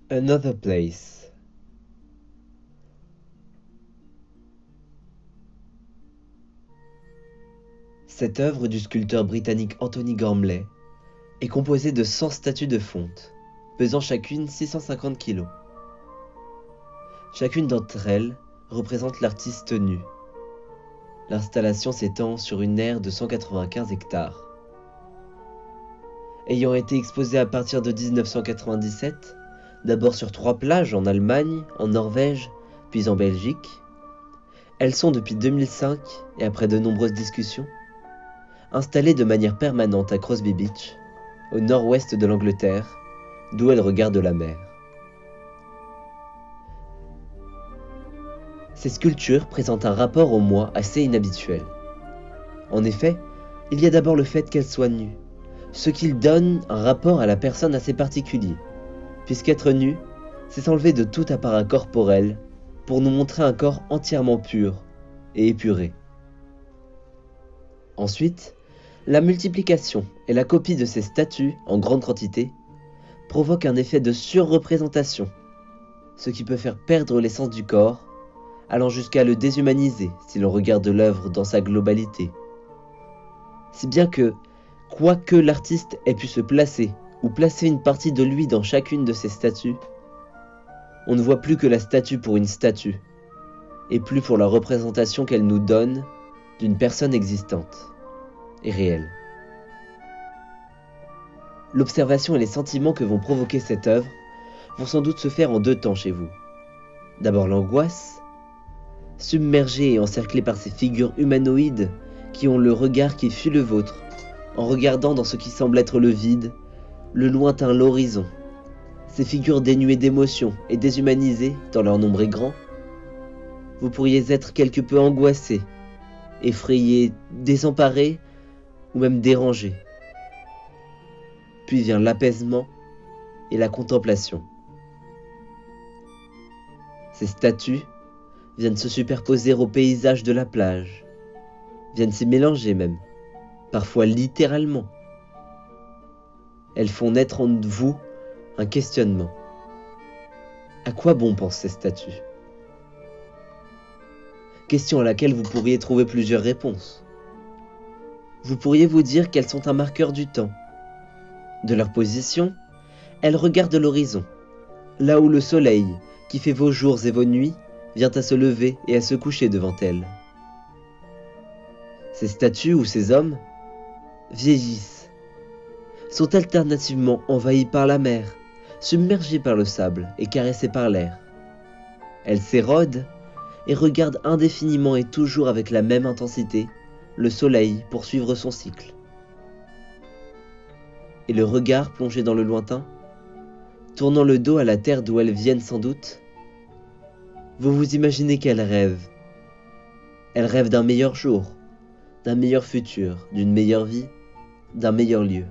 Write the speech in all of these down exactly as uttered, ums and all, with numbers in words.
Another Place. Cette œuvre du sculpteur britannique Anthony Gormley est composée de cent statues de fonte, pesant chacune six cent cinquante kilos. Chacune d'entre elles représente l'artiste nu. L'installation s'étend sur une aire de cent quatre-vingt-quinze hectares. Ayant été exposée à partir de mille neuf cent quatre-vingt-dix-sept, d'abord sur trois plages en Allemagne, en Norvège, puis en Belgique, elles sont depuis deux mille cinq, et après de nombreuses discussions, installées de manière permanente à Crosby Beach, au nord-ouest de l'Angleterre, d'où elles regardent la mer. Ces sculptures présentent un rapport au moi assez inhabituel. En effet, il y a d'abord le fait qu'elles soient nues, ce qui donne un rapport à la personne assez particulier, puisqu'être nu, c'est s'enlever de tout appareil corporel pour nous montrer un corps entièrement pur et épuré. Ensuite, la multiplication et la copie de ces statues en grande quantité provoquent un effet de surreprésentation, ce qui peut faire perdre l'essence du corps, allant jusqu'à le déshumaniser si l'on regarde l'œuvre dans sa globalité. Si bien que, quoi que l'artiste ait pu se placer ou placer une partie de lui dans chacune de ces statues, on ne voit plus que la statue pour une statue, et plus pour la représentation qu'elle nous donne d'une personne existante et réelle. L'observation et les sentiments que vont provoquer cette œuvre vont sans doute se faire en deux temps chez vous. D'abord l'angoisse, submergé et encerclé par ces figures humanoïdes qui ont le regard qui fuit le vôtre, en regardant dans ce qui semble être le vide, le lointain, l'horizon. Ces figures dénuées d'émotion et déshumanisées, dans leur nombre est grand, vous pourriez être quelque peu angoissé, effrayé, désemparé ou même dérangé. Puis vient l'apaisement et la contemplation. Ces statues viennent se superposer au paysage de la plage, viennent s'y mélanger même, parfois littéralement. Elles font naître en vous un questionnement. À quoi bon pensent ces statues? Question à laquelle vous pourriez trouver plusieurs réponses. Vous pourriez vous dire qu'elles sont un marqueur du temps. De leur position, elles regardent l'horizon, là où le soleil, qui fait vos jours et vos nuits, vient à se lever et à se coucher devant elles. Ces statues ou ces hommes vieillissent, sont alternativement envahis par la mer, submergés par le sable et caressés par l'air. Elles s'érodent et regardent indéfiniment et toujours avec la même intensité le soleil poursuivre son cycle. Et le regard plongé dans le lointain, tournant le dos à la terre d'où elles viennent sans doute, vous vous imaginez qu'elles rêvent. Elles rêvent d'un meilleur jour, d'un meilleur futur, d'une meilleure vie, d'un meilleur lieu.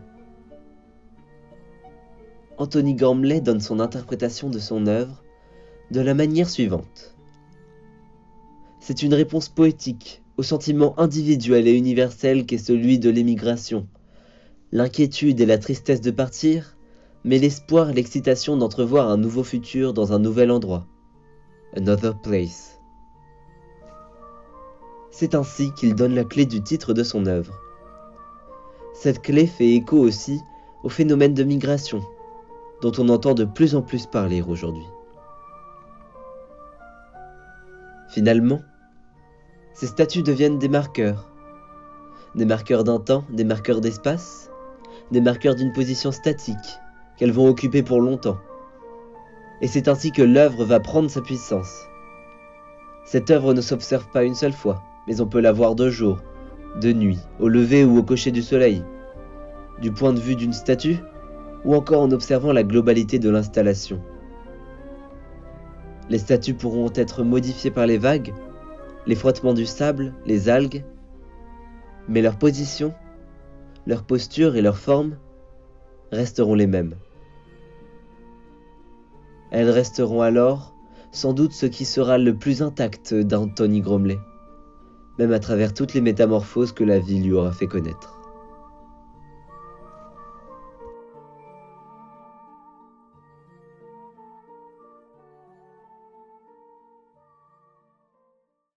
Anthony Gormley donne son interprétation de son œuvre de la manière suivante. C'est une réponse poétique au sentiment individuel et universel qu'est celui de l'émigration, l'inquiétude et la tristesse de partir, mais l'espoir et l'excitation d'entrevoir un nouveau futur dans un nouvel endroit. Another Place. C'est ainsi qu'il donne la clé du titre de son œuvre. Cette clé fait écho aussi au phénomène de migration, dont on entend de plus en plus parler aujourd'hui. Finalement, ces statues deviennent des marqueurs. Des marqueurs d'un temps, des marqueurs d'espace, des marqueurs d'une position statique qu'elles vont occuper pour longtemps. Et c'est ainsi que l'œuvre va prendre sa puissance. Cette œuvre ne s'observe pas une seule fois, mais on peut la voir de jour, de nuit, au lever ou au coucher du soleil, du point de vue d'une statue, ou encore en observant la globalité de l'installation. Les statues pourront être modifiées par les vagues, les frottements du sable, les algues, mais leur position, leur posture et leur forme resteront les mêmes. Elles resteront alors sans doute ce qui sera le plus intact d'Anthony Gormley, même à travers toutes les métamorphoses que la vie lui aura fait connaître.